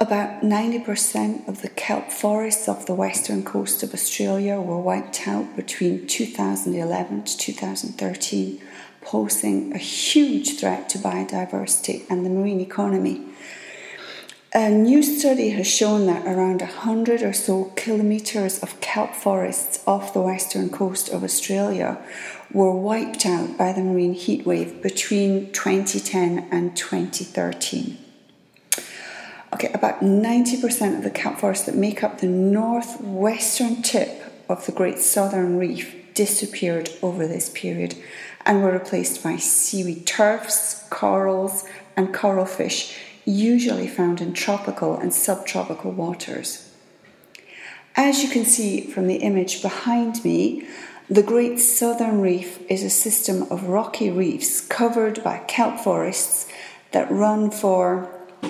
About 90% of the kelp forests off the western coast of Australia were wiped out between 2011 to 2013, posing a huge threat to biodiversity and the marine economy. A new study has shown that around 100 or so kilometres of kelp forests off the western coast of Australia were wiped out by the marine heatwave between 2010 and 2013. Okay, about 90% of the kelp forests that make up the northwestern tip of the Great Southern Reef disappeared over this period and were replaced by seaweed turfs, corals and coral fish, usually found in tropical and subtropical waters. As you can see from the image behind me, the Great Southern Reef is a system of rocky reefs covered by kelp forests that run for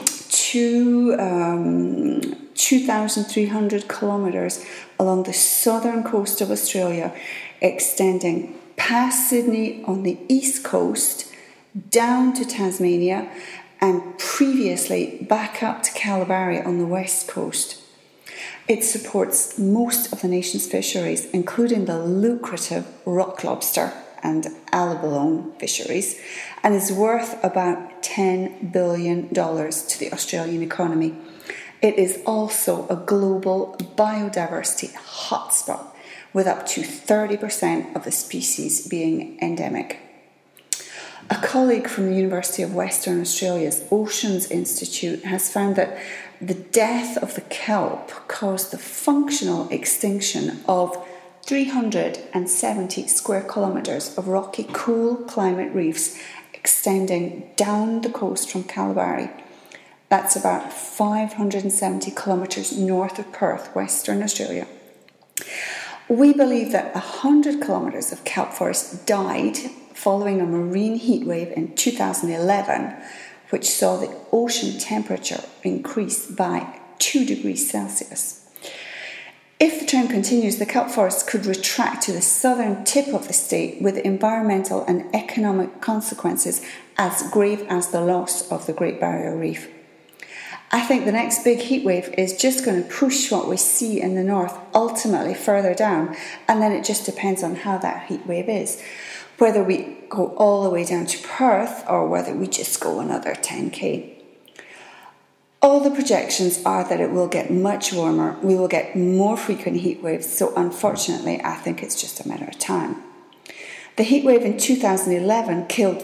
2,300 kilometres along the southern coast of Australia, extending past Sydney on the east coast, down to Tasmania, and previously back up to Kalbarri on the west coast. It supports most of the nation's fisheries, including the lucrative rock lobster and abalone fisheries, and is worth about $10 billion to the Australian economy. It is also a global biodiversity hotspot, with up to 30% of the species being endemic. A colleague from the University of Western Australia's Oceans Institute has found that the death of the kelp caused the functional extinction of 370 square kilometres of rocky cool climate reefs extending down the coast from Kalbarri. That's about 570 kilometres north of Perth, Western Australia. We believe that 100 kilometres of kelp forest died following a marine heatwave in 2011, which saw the ocean temperature increase by 2 degrees Celsius. If the trend continues, the kelp forests could retract to the southern tip of the state with environmental and economic consequences as grave as the loss of the Great Barrier Reef. I think the next big heatwave is just going to push what we see in the north ultimately further down, and then it just depends on how that heatwave is. Whether we go all the way down to Perth or whether we just go another 10k. All the projections are that it will get much warmer, we will get more frequent heat waves, so unfortunately I think it's just a matter of time. The heatwave in 2011 killed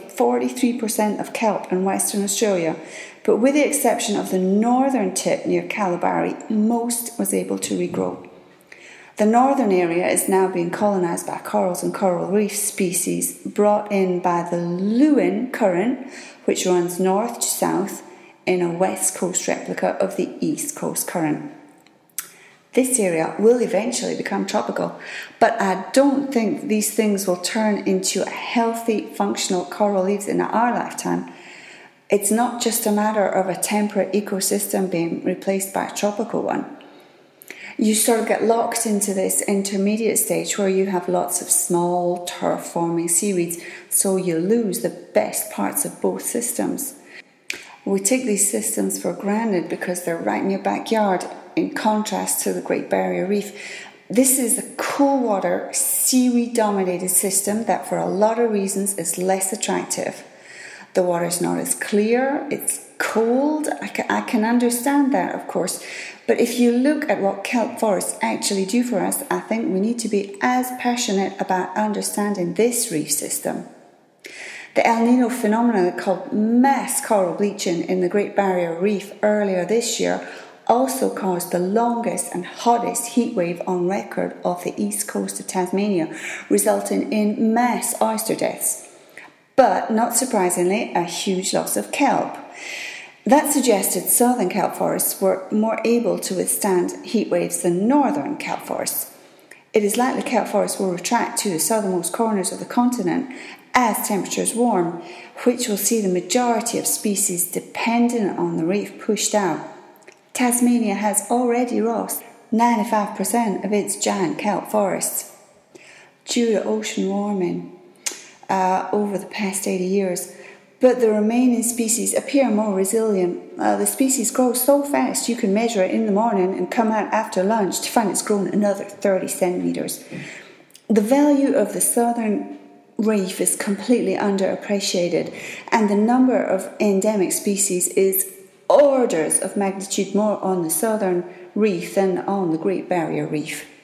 43% of kelp in Western Australia, but with the exception of the northern tip near Kalbarri, most was able to regrow. The northern area is now being colonised by corals and coral reef species brought in by the Lewin Current, which runs north to south in a west coast replica of the east coast current. This area will eventually become tropical, but I don't think these things will turn into healthy, functional coral reefs in our lifetime. It's not just a matter of a temperate ecosystem being replaced by a tropical one. You sort of get locked into this intermediate stage where you have lots of small turf-forming seaweeds, so you lose the best parts of both systems. We take these systems for granted because they're right in your backyard, in contrast to the Great Barrier Reef. This is a cool water, seaweed-dominated system that for a lot of reasons is less attractive. The water's not as clear, it's cold. I can understand that, of course. But if you look at what kelp forests actually do for us, I think we need to be as passionate about understanding this reef system. The El Nino phenomenon called mass coral bleaching in the Great Barrier Reef earlier this year also caused the longest and hottest heat wave on record off the east coast of Tasmania, resulting in mass oyster deaths. But, not surprisingly, a huge loss of kelp. That suggested southern kelp forests were more able to withstand heat waves than northern kelp forests. It is likely kelp forests will retract to the southernmost corners of the continent as temperatures warm, which will see the majority of species dependent on the reef pushed out. Tasmania has already lost 95% of its giant kelp forests. Due to ocean warming over the past 80 years, but the remaining species appear more resilient. The species grows so fast you can measure it in the morning and come out after lunch to find it's grown another 30 centimetres. The value of the southern reef is completely underappreciated, and the number of endemic species is orders of magnitude more on the southern reef than on the Great Barrier Reef.